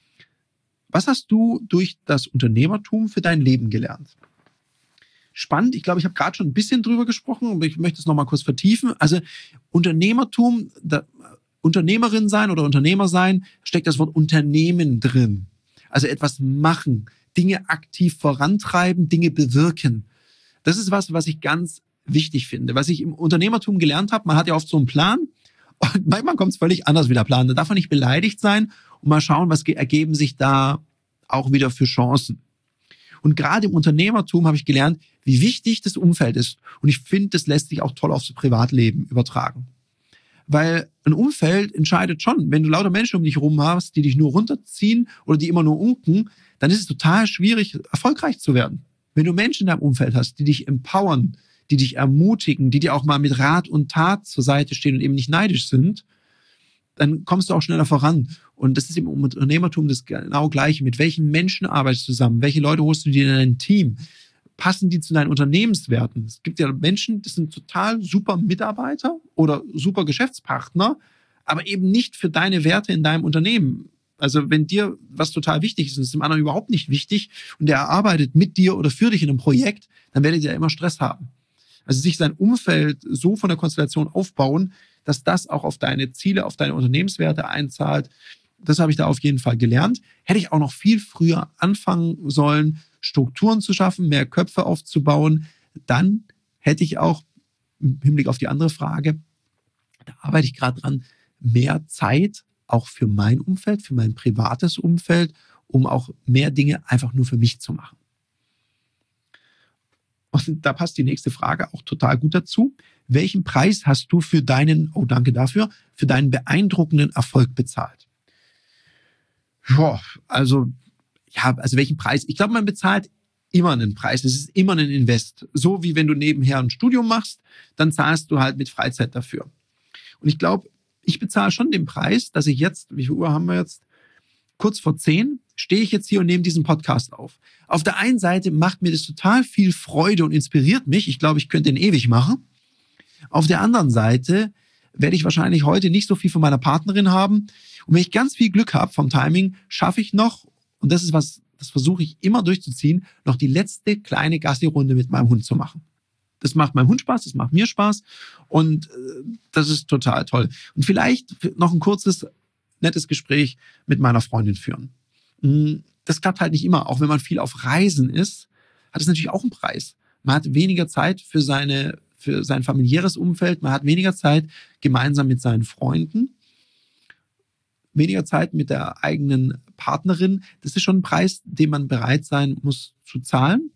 Was hast du durch das Unternehmertum für dein Leben gelernt? Spannend, ich glaube, ich habe gerade schon ein bisschen drüber gesprochen, aber ich möchte es nochmal kurz vertiefen. Also Unternehmertum, da, Unternehmerin sein oder Unternehmer sein, steckt das Wort Unternehmen drin. Also etwas machen, Dinge aktiv vorantreiben, Dinge bewirken. Das ist was, was ich ganz wichtig finde. Was ich im Unternehmertum gelernt habe, man hat ja oft so einen Plan und manchmal kommt es völlig anders wie der Plan. Da darf man nicht beleidigt sein und mal schauen, was ergeben sich da auch wieder für Chancen. Und gerade im Unternehmertum habe ich gelernt, wie wichtig das Umfeld ist. Und ich finde, das lässt sich auch toll aufs Privatleben übertragen. Weil ein Umfeld entscheidet schon, wenn du lauter Menschen um dich herum hast, die dich nur runterziehen oder die immer nur unken, dann ist es total schwierig, erfolgreich zu werden. Wenn du Menschen in deinem Umfeld hast, die dich empowern, die dich ermutigen, die dir auch mal mit Rat und Tat zur Seite stehen und eben nicht neidisch sind, dann kommst du auch schneller voran. Und das ist im Unternehmertum das genau Gleiche. Mit welchen Menschen arbeitest du zusammen? Welche Leute holst du dir in dein Team? Passen die zu deinen Unternehmenswerten? Es gibt ja Menschen, das sind total super Mitarbeiter oder super Geschäftspartner, aber eben nicht für deine Werte in deinem Unternehmen. Also wenn dir was total wichtig ist und es ist dem anderen überhaupt nicht wichtig und der arbeitet mit dir oder für dich in einem Projekt, dann werdet ihr ja immer Stress haben. Also sich sein Umfeld so von der Konstellation aufbauen, dass das auch auf deine Ziele, auf deine Unternehmenswerte einzahlt. Das habe ich da auf jeden Fall gelernt. Hätte ich auch noch viel früher anfangen sollen, Strukturen zu schaffen, mehr Köpfe aufzubauen, dann hätte ich auch im Hinblick auf die andere Frage, da arbeite ich gerade dran, mehr Zeit auch für mein Umfeld, für mein privates Umfeld, um auch mehr Dinge einfach nur für mich zu machen. Und da passt die nächste Frage auch total gut dazu. Welchen Preis hast du für deinen, oh danke dafür, für deinen beeindruckenden Erfolg bezahlt? Ja, also, ja, also welchen Preis? Ich glaube, man bezahlt immer einen Preis. Es ist immer ein Invest. So wie wenn du nebenher ein Studium machst, dann zahlst du halt mit Freizeit dafür. Und ich glaube, ich bezahle schon den Preis, dass ich jetzt, wie viel Uhr haben wir jetzt? Kurz vor zehn stehe ich jetzt hier und nehme diesen Podcast auf. Auf der einen Seite macht mir das total viel Freude und inspiriert mich. Ich glaube, ich könnte den ewig machen. Auf der anderen Seite werde ich wahrscheinlich heute nicht so viel von meiner Partnerin haben. Und wenn ich ganz viel Glück habe vom Timing, schaffe ich noch, und das ist was, das versuche ich immer durchzuziehen, noch die letzte kleine Gassi-Runde mit meinem Hund zu machen. Das macht meinem Hund Spaß, das macht mir Spaß und äh, das ist total toll. Und vielleicht noch ein kurzes, nettes Gespräch mit meiner Freundin führen. Das klappt halt nicht immer. Auch wenn man viel auf Reisen ist, hat es natürlich auch einen Preis. Man hat weniger Zeit für seine, für sein familiäres Umfeld, man hat weniger Zeit gemeinsam mit seinen Freunden, weniger Zeit mit der eigenen Partnerin. Das ist schon ein Preis, den man bereit sein muss zu zahlen.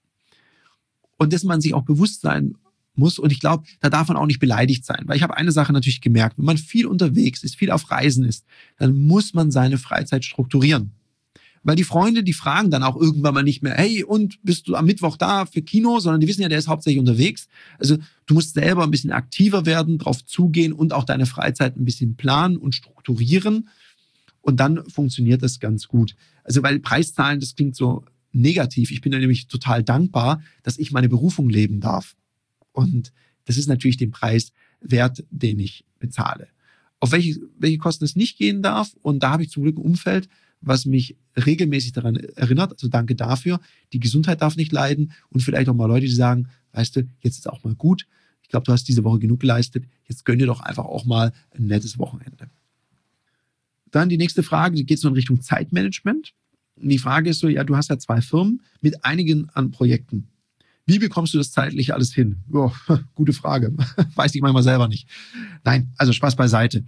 Und dass man sich auch bewusst sein muss. Und ich glaube, da darf man auch nicht beleidigt sein. Weil ich habe eine Sache natürlich gemerkt. Wenn man viel unterwegs ist, viel auf Reisen ist, dann muss man seine Freizeit strukturieren. Weil die Freunde, die fragen dann auch irgendwann mal nicht mehr, hey, und bist du am Mittwoch da für Kino? Sondern die wissen ja, der ist hauptsächlich unterwegs. Also du musst selber ein bisschen aktiver werden, drauf zugehen und auch deine Freizeit ein bisschen planen und strukturieren. Und dann funktioniert das ganz gut. Also weil Preiszahlen, das klingt so negativ. Ich bin ja nämlich total dankbar, dass ich meine Berufung leben darf. Und das ist natürlich den Preis wert, den ich bezahle. Auf welche, welche Kosten es nicht gehen darf. Und da habe ich zum Glück ein Umfeld, was mich regelmäßig daran erinnert. Also danke dafür. Die Gesundheit darf nicht leiden. Und vielleicht auch mal Leute, die sagen, weißt du, jetzt ist auch mal gut. Ich glaube, du hast diese Woche genug geleistet. Jetzt gönn dir doch einfach auch mal ein nettes Wochenende. Dann die nächste Frage, die geht so in Richtung Zeitmanagement. Und die Frage ist so, ja, du hast ja zwei Firmen mit einigen an Projekten. Wie bekommst du das zeitlich alles hin? Oh, gute Frage. Weiß ich manchmal selber nicht. Nein, also Spaß beiseite.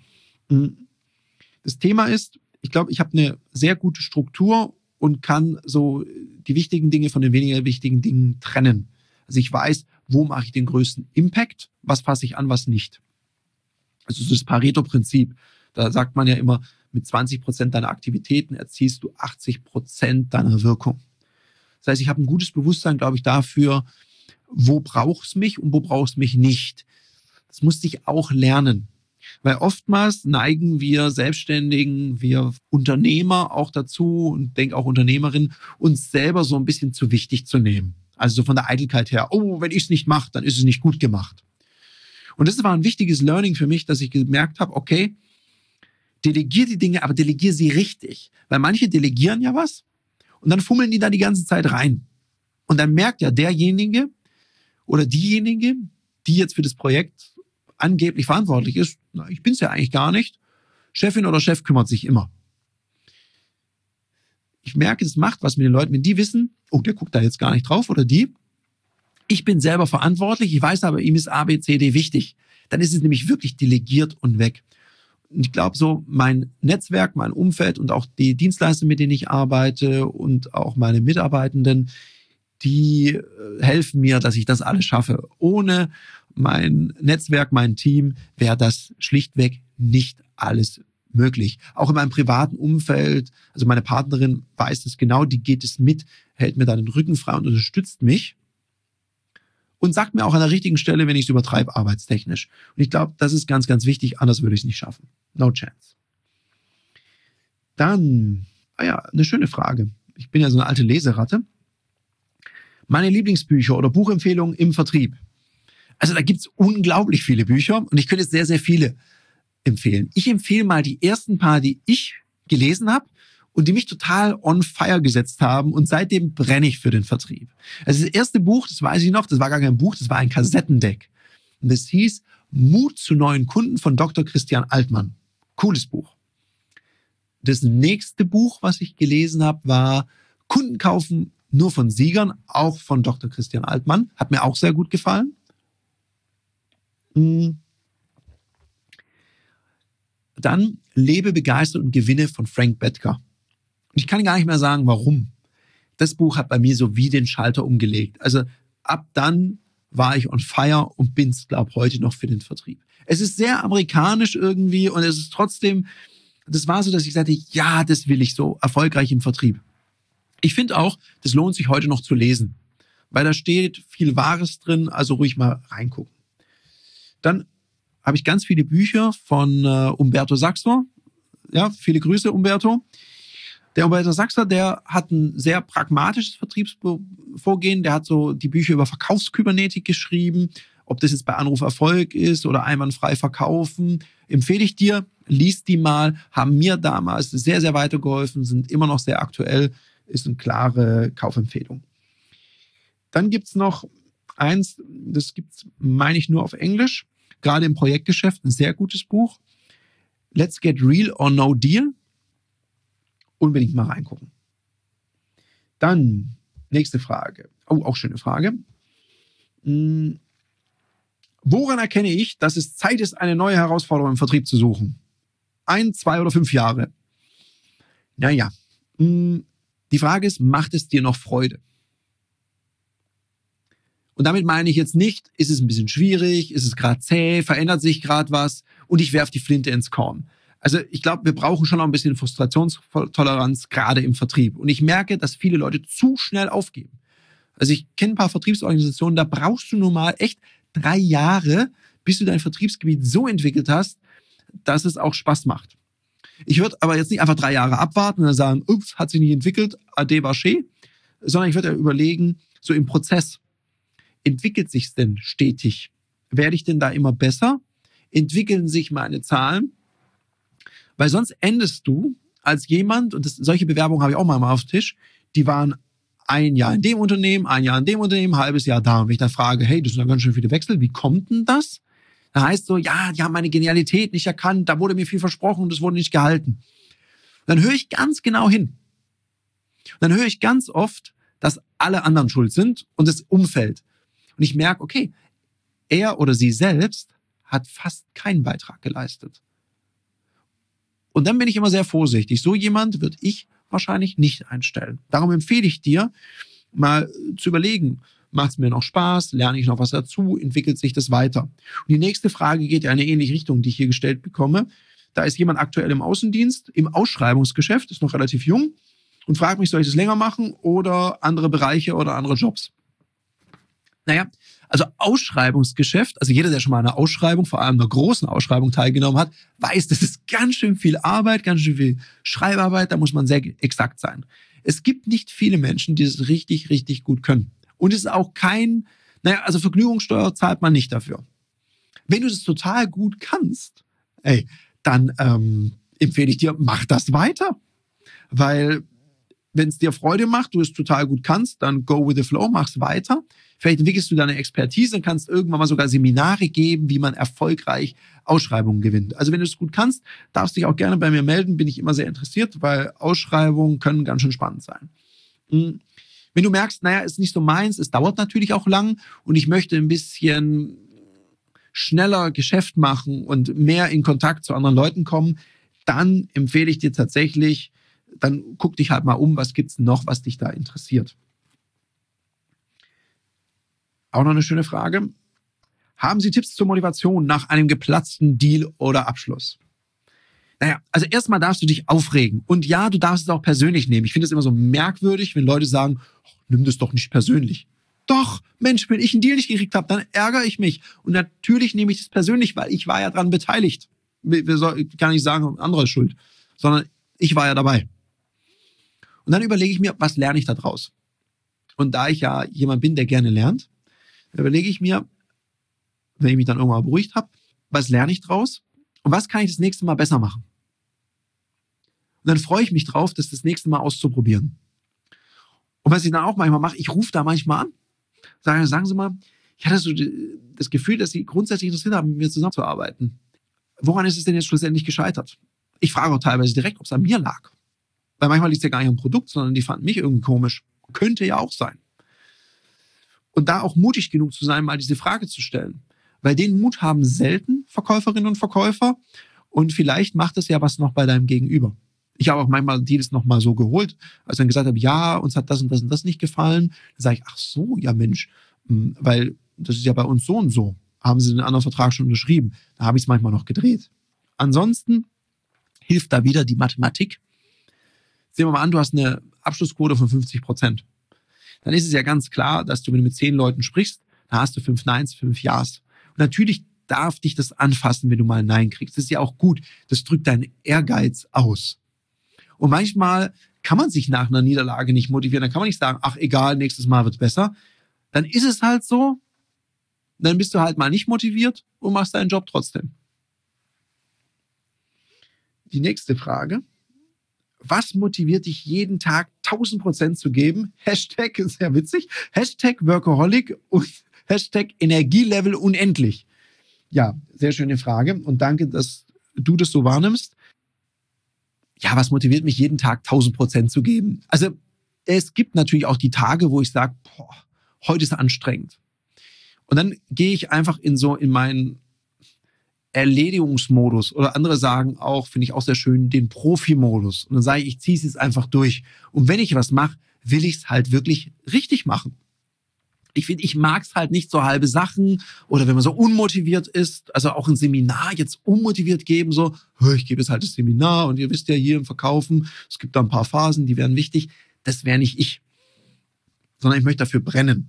Das Thema ist, ich glaube, ich habe eine sehr gute Struktur und kann so die wichtigen Dinge von den weniger wichtigen Dingen trennen. Also ich weiß, wo mache ich den größten Impact, was fasse ich an, was nicht. Also das Pareto-Prinzip, da sagt man ja immer, mit zwanzig Prozent deiner Aktivitäten erzielst du achtzig Prozent deiner Wirkung. Das heißt, ich habe ein gutes Bewusstsein, glaube ich, dafür, wo braucht es mich und wo braucht es mich nicht. Das musste ich auch lernen. Weil oftmals neigen wir Selbstständigen, wir Unternehmer auch dazu und denke auch Unternehmerinnen, uns selber so ein bisschen zu wichtig zu nehmen. Also so von der Eitelkeit her, oh, wenn ich es nicht mache, dann ist es nicht gut gemacht. Und das war ein wichtiges Learning für mich, dass ich gemerkt habe, okay, delegier die Dinge, aber delegier sie richtig. Weil manche delegieren ja was und dann fummeln die da die ganze Zeit rein. Und dann merkt ja derjenige oder diejenige, die jetzt für das Projekt angeblich verantwortlich ist, na, ich bin's ja eigentlich gar nicht. Chefin oder Chef kümmert sich immer. Ich merke, das macht was mit den Leuten, wenn die wissen, oh, der guckt da jetzt gar nicht drauf oder die. Ich bin selber verantwortlich, ich weiß aber, ihm ist A, B, C, D wichtig. Dann ist es nämlich wirklich delegiert und weg. Und ich glaube so, mein Netzwerk, mein Umfeld und auch die Dienstleister, mit denen ich arbeite und auch meine Mitarbeitenden, die helfen mir, dass ich das alles schaffe. Ohne mein Netzwerk, mein Team wäre das schlichtweg nicht alles möglich. Auch in meinem privaten Umfeld, also meine Partnerin weiß es genau, die geht es mit, hält mir da den Rücken frei und unterstützt mich. Und sagt mir auch an der richtigen Stelle, wenn ich es übertreibe, arbeitstechnisch. Und ich glaube, das ist ganz, ganz wichtig, anders würde ich es nicht schaffen. No chance. Dann, ah ja, eine schöne Frage. Ich bin ja so eine alte Leseratte. Meine Lieblingsbücher oder Buchempfehlungen im Vertrieb. Also da gibt's unglaublich viele Bücher und ich könnte jetzt sehr, sehr viele empfehlen. Ich empfehle mal die ersten paar, die ich gelesen habe und die mich total on fire gesetzt haben und seitdem brenne ich für den Vertrieb. Also das erste Buch, das weiß ich noch, das war gar kein Buch, das war ein Kassettendeck. Und das hieß Mut zu neuen Kunden von Doktor Christian Altmann. Cooles Buch. Das nächste Buch, was ich gelesen habe, war Kunden kaufen nur von Siegern, auch von Doktor Christian Altmann. Hat mir auch sehr gut gefallen. Dann Lebe begeistert und gewinne von Frank Bettger. Ich kann gar nicht mehr sagen, warum. Das Buch hat bei mir so wie den Schalter umgelegt. Also ab dann war ich on fire und bin's, glaube heute noch für den Vertrieb. Es ist sehr amerikanisch irgendwie und es ist trotzdem, das war so, dass ich sagte, ja, das will ich so erfolgreich im Vertrieb. Ich finde auch, das lohnt sich heute noch zu lesen, weil da steht viel Wahres drin, also ruhig mal reingucken. Dann habe ich ganz viele Bücher von äh, Umberto Sachser. Ja, viele Grüße, Umberto. Der Umberto Sachser, der hat ein sehr pragmatisches Vertriebsvorgehen. Der hat so die Bücher über Verkaufskybernetik geschrieben. Ob das jetzt bei Anruf Erfolg ist oder einwandfrei verkaufen, empfehle ich dir. Lies die mal. Haben mir damals sehr, sehr weitergeholfen, sind immer noch sehr aktuell. Ist eine klare Kaufempfehlung. Dann gibt's noch eins, das gibt's, meine ich, nur auf Englisch. Gerade im Projektgeschäft, ein sehr gutes Buch. Let's Get Real or No Deal. Unbedingt mal reingucken. Dann, nächste Frage. Oh, auch schöne Frage. Hm. Woran erkenne ich, dass es Zeit ist, eine neue Herausforderung im Vertrieb zu suchen? Ein, zwei oder fünf Jahre? Naja, hm. Die Frage ist, macht es dir noch Freude? Und damit meine ich jetzt nicht, ist es ein bisschen schwierig, ist es gerade zäh, verändert sich gerade was und ich werfe die Flinte ins Korn. Also ich glaube, wir brauchen schon noch ein bisschen Frustrationstoleranz, gerade im Vertrieb. Und ich merke, dass viele Leute zu schnell aufgeben. Also ich kenne ein paar Vertriebsorganisationen, da brauchst du nun mal echt drei Jahre, bis du dein Vertriebsgebiet so entwickelt hast, dass es auch Spaß macht. Ich würde aber jetzt nicht einfach drei Jahre abwarten und dann sagen, ups, hat sich nicht entwickelt, ade barché, sondern ich würde ja überlegen, so im Prozess, entwickelt sich's denn stetig? Werde ich denn da immer besser? Entwickeln sich meine Zahlen? Weil sonst endest du als jemand, und das, solche Bewerbungen habe ich auch mal auf dem Tisch, die waren ein Jahr in dem Unternehmen, ein Jahr in dem Unternehmen, ein halbes Jahr da. Und wenn ich dann frage, hey, das sind ja ganz schön viele Wechsel, wie kommt denn das? Da heißt so, ja, die haben meine Genialität nicht erkannt, da wurde mir viel versprochen und das wurde nicht gehalten. Und dann höre ich ganz genau hin. Und dann höre ich ganz oft, dass alle anderen schuld sind und das Umfeld. Und ich merke, okay, er oder sie selbst hat fast keinen Beitrag geleistet. Und dann bin ich immer sehr vorsichtig. So jemand würde ich wahrscheinlich nicht einstellen. Darum empfehle ich dir, mal zu überlegen, macht es mir noch Spaß, lerne ich noch was dazu, entwickelt sich das weiter. Und die nächste Frage geht ja in eine ähnliche Richtung, die ich hier gestellt bekomme. Da ist jemand aktuell im Außendienst, im Ausschreibungsgeschäft, ist noch relativ jung und fragt mich, soll ich das länger machen oder andere Bereiche oder andere Jobs? Naja, also Ausschreibungsgeschäft, also jeder, der schon mal an einer Ausschreibung, vor allem einer großen Ausschreibung teilgenommen hat, weiß, das ist ganz schön viel Arbeit, ganz schön viel Schreibarbeit, da muss man sehr exakt sein. Es gibt nicht viele Menschen, die es richtig, richtig gut können. Und es ist auch kein, naja, also Vergnügungssteuer zahlt man nicht dafür. Wenn du das total gut kannst, ey, dann ähm, empfehle ich dir, mach das weiter. Weil wenn es dir Freude macht, du es total gut kannst, dann go with the flow, mach's weiter. Vielleicht entwickelst du deine Expertise und kannst irgendwann mal sogar Seminare geben, wie man erfolgreich Ausschreibungen gewinnt. Also wenn du es gut kannst, darfst du dich auch gerne bei mir melden, bin ich immer sehr interessiert, weil Ausschreibungen können ganz schön spannend sein. Wenn du merkst, naja, ist nicht so meins, es dauert natürlich auch lang und ich möchte ein bisschen schneller Geschäft machen und mehr in Kontakt zu anderen Leuten kommen, dann empfehle ich dir tatsächlich, dann guck dich halt mal um, was gibt's noch, was dich da interessiert. Auch noch eine schöne Frage. Haben Sie Tipps zur Motivation nach einem geplatzten Deal oder Abschluss? Naja, also erstmal darfst du dich aufregen. Und ja, du darfst es auch persönlich nehmen. Ich finde es immer so merkwürdig, wenn Leute sagen, oh, nimm das doch nicht persönlich. Doch, Mensch, wenn ich einen Deal nicht gekriegt habe, dann ärgere ich mich. Und natürlich nehme ich das persönlich, weil ich war ja dran beteiligt. Ich kann nicht sagen, andere ist schuld. Sondern Ich war ja dabei. Und dann überlege ich mir, was lerne ich da draus? Und da ich ja jemand bin, der gerne lernt, überlege ich mir, wenn ich mich dann irgendwann beruhigt habe, was lerne ich draus und was kann ich das nächste Mal besser machen? Und dann freue ich mich drauf, das das nächste Mal auszuprobieren. Und was ich dann auch manchmal mache, ich rufe da manchmal an, sage, sagen Sie mal, ich hatte so das Gefühl, dass Sie grundsätzlich interessiert haben, mit mir zusammenzuarbeiten. Woran ist es denn jetzt schlussendlich gescheitert? Ich frage auch teilweise direkt, ob es an mir lag. Weil manchmal liegt es ja gar nicht am Produkt, sondern die fanden mich irgendwie komisch. Könnte ja auch sein. Und da auch mutig genug zu sein, mal diese Frage zu stellen. Weil den Mut haben selten Verkäuferinnen und Verkäufer. Und vielleicht macht es ja was noch bei deinem Gegenüber. Ich habe auch manchmal Deals noch mal so geholt, als ich dann gesagt habe, ja, uns hat das und das und das nicht gefallen. Dann sage ich, ach so, ja Mensch, weil das ist ja bei uns so und so. Haben Sie den anderen Vertrag schon unterschrieben? Da habe ich es manchmal noch gedreht. Ansonsten hilft da wieder die Mathematik. Sehen wir mal an, du hast eine Abschlussquote von fünfzig Prozent. Dann ist es ja ganz klar, dass du, wenn du mit zehn Leuten sprichst, da hast du fünf Neins, fünf Ja's. Und natürlich darf dich das anfassen, wenn du mal ein Nein kriegst. Das ist ja auch gut. Das drückt deinen Ehrgeiz aus. Und manchmal kann man sich nach einer Niederlage nicht motivieren. Dann kann man nicht sagen, ach egal, nächstes Mal wird's besser. Dann ist es halt so. Dann bist du halt mal nicht motiviert und machst deinen Job trotzdem. Die nächste Frage. Was motiviert dich jeden Tag tausend Prozent zu geben? Hashtag, ist sehr witzig, Hashtag Workaholic und Hashtag Energielevel unendlich. Ja, sehr schöne Frage und danke, dass du das so wahrnimmst. Ja, was motiviert mich jeden Tag tausend Prozent zu geben? Also es gibt natürlich auch die Tage, wo ich sage, boah, heute ist anstrengend. Und dann gehe ich einfach in so in meinen Erledigungsmodus oder andere sagen auch, finde ich auch sehr schön, den Profi-Modus. Und dann sage ich, ich ziehe es jetzt einfach durch. Und wenn ich was mache, will ich es halt wirklich richtig machen. Ich finde, ich mag es halt nicht so halbe Sachen oder wenn man so unmotiviert ist, also auch ein Seminar jetzt unmotiviert geben, so, ich gebe jetzt halt das Seminar und ihr wisst ja hier im Verkaufen, es gibt da ein paar Phasen, die wären wichtig. Das wäre nicht ich, sondern ich möchte dafür brennen.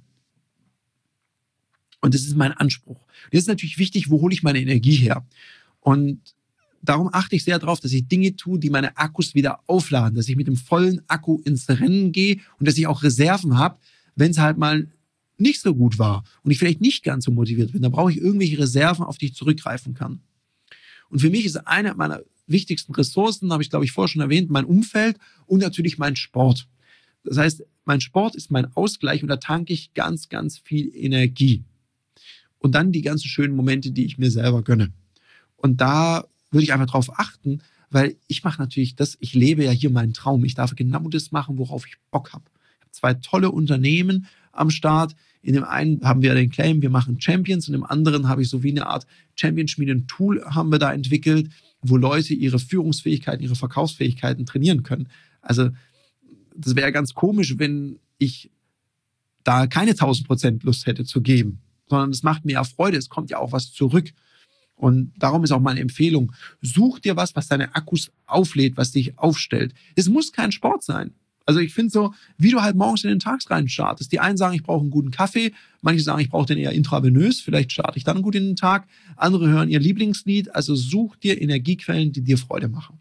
Und das ist mein Anspruch. Das ist natürlich wichtig, wo hole ich meine Energie her? Und darum achte ich sehr darauf, dass ich Dinge tue, die meine Akkus wieder aufladen, dass ich mit dem vollen Akku ins Rennen gehe und dass ich auch Reserven habe, wenn es halt mal nicht so gut war und ich vielleicht nicht ganz so motiviert bin. Dann brauche ich irgendwelche Reserven, auf die ich zurückgreifen kann. Und für mich ist eine meiner wichtigsten Ressourcen, habe ich glaube ich vorher schon erwähnt, mein Umfeld und natürlich mein Sport. Das heißt, mein Sport ist mein Ausgleich und da tanke ich ganz, ganz viel Energie. Und dann die ganzen schönen Momente, die ich mir selber gönne. Und da würde ich einfach drauf achten, weil ich mache natürlich das, ich lebe ja hier meinen Traum. Ich darf genau das machen, worauf ich Bock habe. Ich habe zwei tolle Unternehmen am Start. In dem einen haben wir den Claim, wir machen Champions. Und im anderen habe ich so wie eine Art Champion-Schmieden-Tool haben wir da entwickelt, wo Leute ihre Führungsfähigkeiten, ihre Verkaufsfähigkeiten trainieren können. Also das wäre ganz komisch, wenn ich da keine tausend Prozent Lust hätte zu geben. Sondern es macht mir ja Freude, es kommt ja auch was zurück. Und darum ist auch meine Empfehlung, such dir was, was deine Akkus auflädt, was dich aufstellt. Es muss kein Sport sein. Also ich finde so, wie du halt morgens in den Tag rein startest. Die einen sagen, ich brauche einen guten Kaffee, manche sagen, ich brauche den eher intravenös, vielleicht starte ich dann gut in den Tag. Andere hören ihr Lieblingslied, also such dir Energiequellen, die dir Freude machen.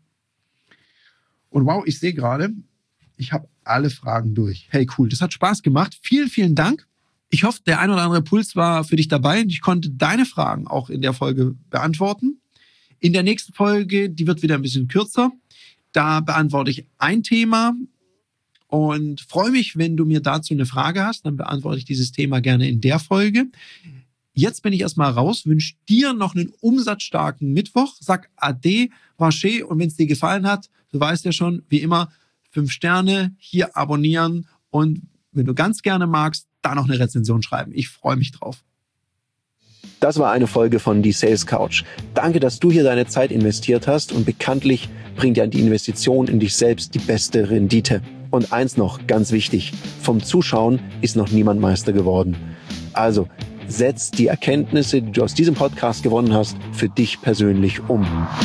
Und wow, ich sehe gerade, ich habe alle Fragen durch. Hey, cool, das hat Spaß gemacht. Vielen, vielen Dank. Ich hoffe, der ein oder andere Puls war für dich dabei und ich konnte deine Fragen auch in der Folge beantworten. In der nächsten Folge, die wird wieder ein bisschen kürzer, da beantworte ich ein Thema und freue mich, wenn du mir dazu eine Frage hast, dann beantworte ich dieses Thema gerne in der Folge. Jetzt bin ich erstmal raus, wünsche dir noch einen umsatzstarken Mittwoch, sag Ade, Vache und wenn es dir gefallen hat, du weißt ja schon, wie immer, fünf Sterne, hier abonnieren und wenn du ganz gerne magst, da noch eine Rezension schreiben. Ich freue mich drauf. Das war eine Folge von Die Sales Couch. Danke, dass du hier deine Zeit investiert hast und bekanntlich bringt ja die Investition in dich selbst die beste Rendite. Und eins noch, ganz wichtig, vom Zuschauen ist noch niemand Meister geworden. Also setz die Erkenntnisse, die du aus diesem Podcast gewonnen hast, für dich persönlich um.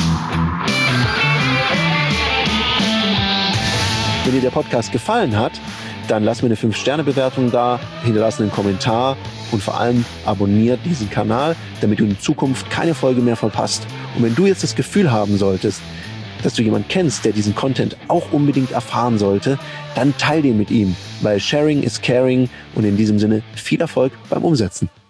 Wenn dir der Podcast gefallen hat, dann lass mir eine fünf Sterne Bewertung da, hinterlass einen Kommentar und vor allem abonniert diesen Kanal, damit du in Zukunft keine Folge mehr verpasst. Und wenn du jetzt das Gefühl haben solltest, dass du jemanden kennst, der diesen Content auch unbedingt erfahren sollte, dann teil den mit ihm, weil Sharing is Caring und in diesem Sinne viel Erfolg beim Umsetzen.